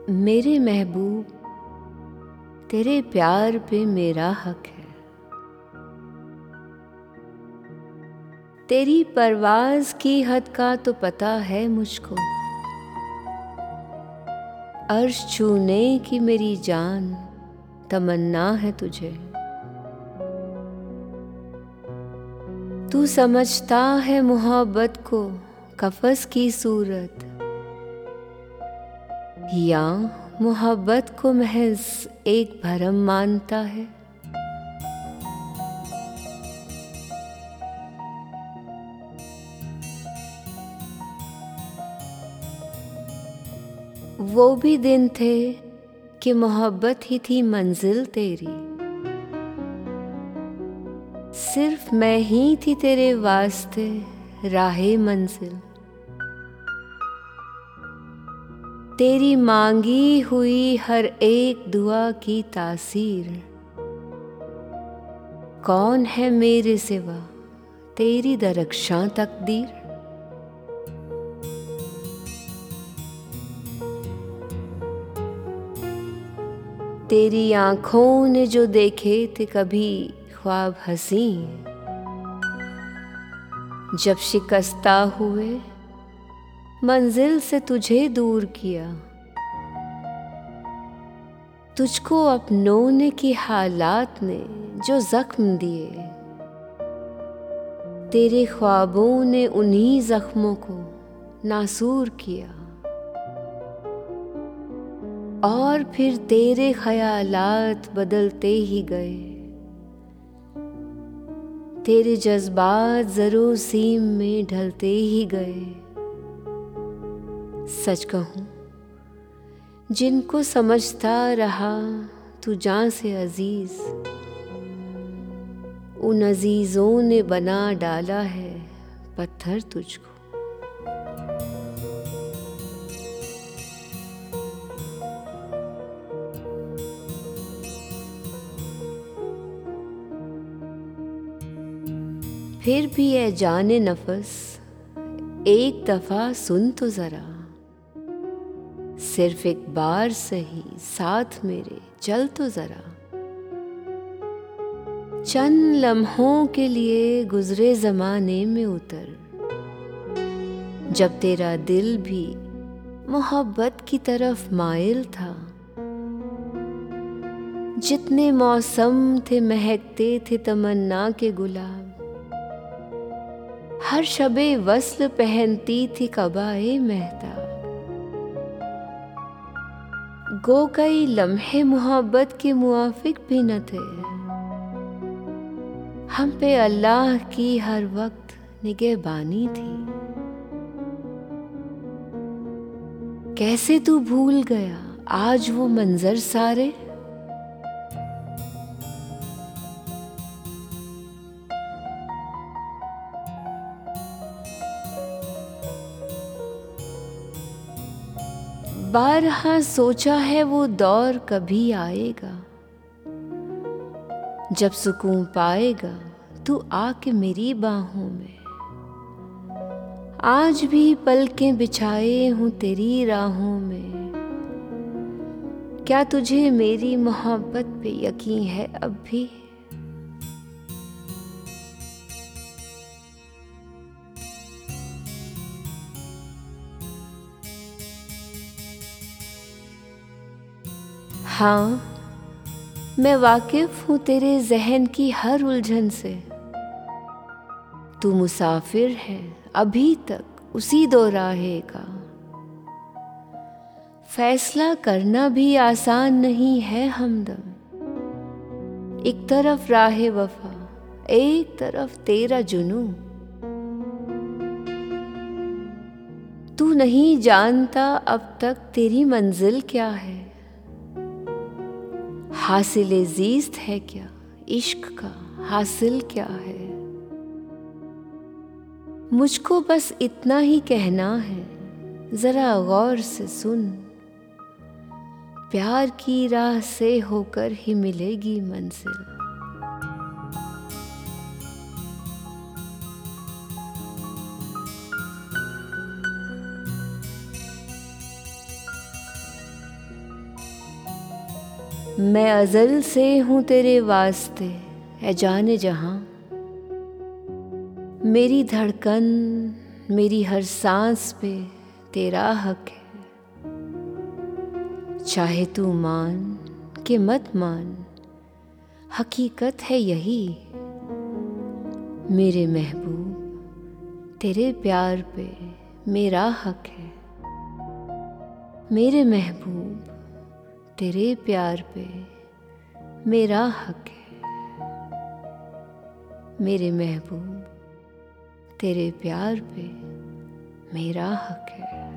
मेरे महबूब, तेरे प्यार पे मेरा हक है। तेरी परवाज़ की हद का तो पता है मुझको। अर्श छूने की मेरी जान तमन्ना है तुझे। तू समझता है मोहब्बत को कफ़स की सूरत, या मोहब्बत को महज एक भरम मानता है। वो भी दिन थे कि मोहब्बत ही थी मंजिल तेरी। सिर्फ मैं ही थी तेरे वास्ते राहे मंजिल। तेरी मांगी हुई हर एक दुआ की तासीर। कौन है मेरे सिवा तेरी दरख्शां तकदीर। तेरी आँखों ने जो देखे थे कभी ख्वाब हंसी, जब शिकस्ता हुए मंजिल से तुझे दूर किया। तुझको अपनों ने की हालात ने जो जख्म दिए, तेरे ख्वाबों ने उन्हीं जख्मों को नासूर किया। और फिर तेरे ख्यालात बदलते ही गए। तेरे जज्बात ज़रो सीम में ढलते ही गए। सच कहूँ, जिनको समझता रहा तू जान से अजीज, उन अजीजों ने बना डाला है पत्थर तुझको। फिर भी ए जाने नफस, एक दफा सुन तो जरा। सिर्फ एक बार सही साथ मेरे चल तो जरा। चंद लम्हों के लिए गुजरे जमाने में उतर, जब तेरा दिल भी मोहब्बत की तरफ माइल था। जितने मौसम थे महकते थे तमन्ना के गुलाब। हर शबे वस्ल पहनती थी कबाए मेहताब। गो कई लम्हे मोहब्बत के मुआफिक भी न थे। हम पे अल्लाह की हर वक्त निगहबानी थी। कैसे तू भूल गया आज वो मंजर सारे। बारहा सोचा है वो दौर कभी आएगा, जब सुकून पाएगा तू आके मेरी बाहों में। आज भी पलकें बिछाए हूँ तेरी राहों में। क्या तुझे मेरी मोहब्बत पे यकीन है अब भी। हाँ, मैं वाकिफ हूँ तेरे जहन की हर उलझन से। तू मुसाफिर है अभी तक उसी दो राहे का। फैसला करना भी आसान नहीं है हमदम। एक तरफ राहे वफा, एक तरफ तेरा जुनू। तू नहीं जानता अब तक तेरी मंजिल क्या है। हासिल जीस्त है क्या, इश्क का हासिल क्या है। मुझको बस इतना ही कहना है, जरा गौर से सुन। प्यार की राह से होकर ही मिलेगी मंजिल। मैं अज़ल से हूँ तेरे वास्ते है जाने जहाँ। मेरी धड़कन मेरी हर सांस पे तेरा हक है। चाहे तू मान के मत मान, हकीकत है यही। मेरे महबूब तेरे प्यार पे मेरा हक है। मेरे महबूब तेरे प्यार पे मेरा हक है। मेरे महबूब तेरे प्यार पे मेरा हक है।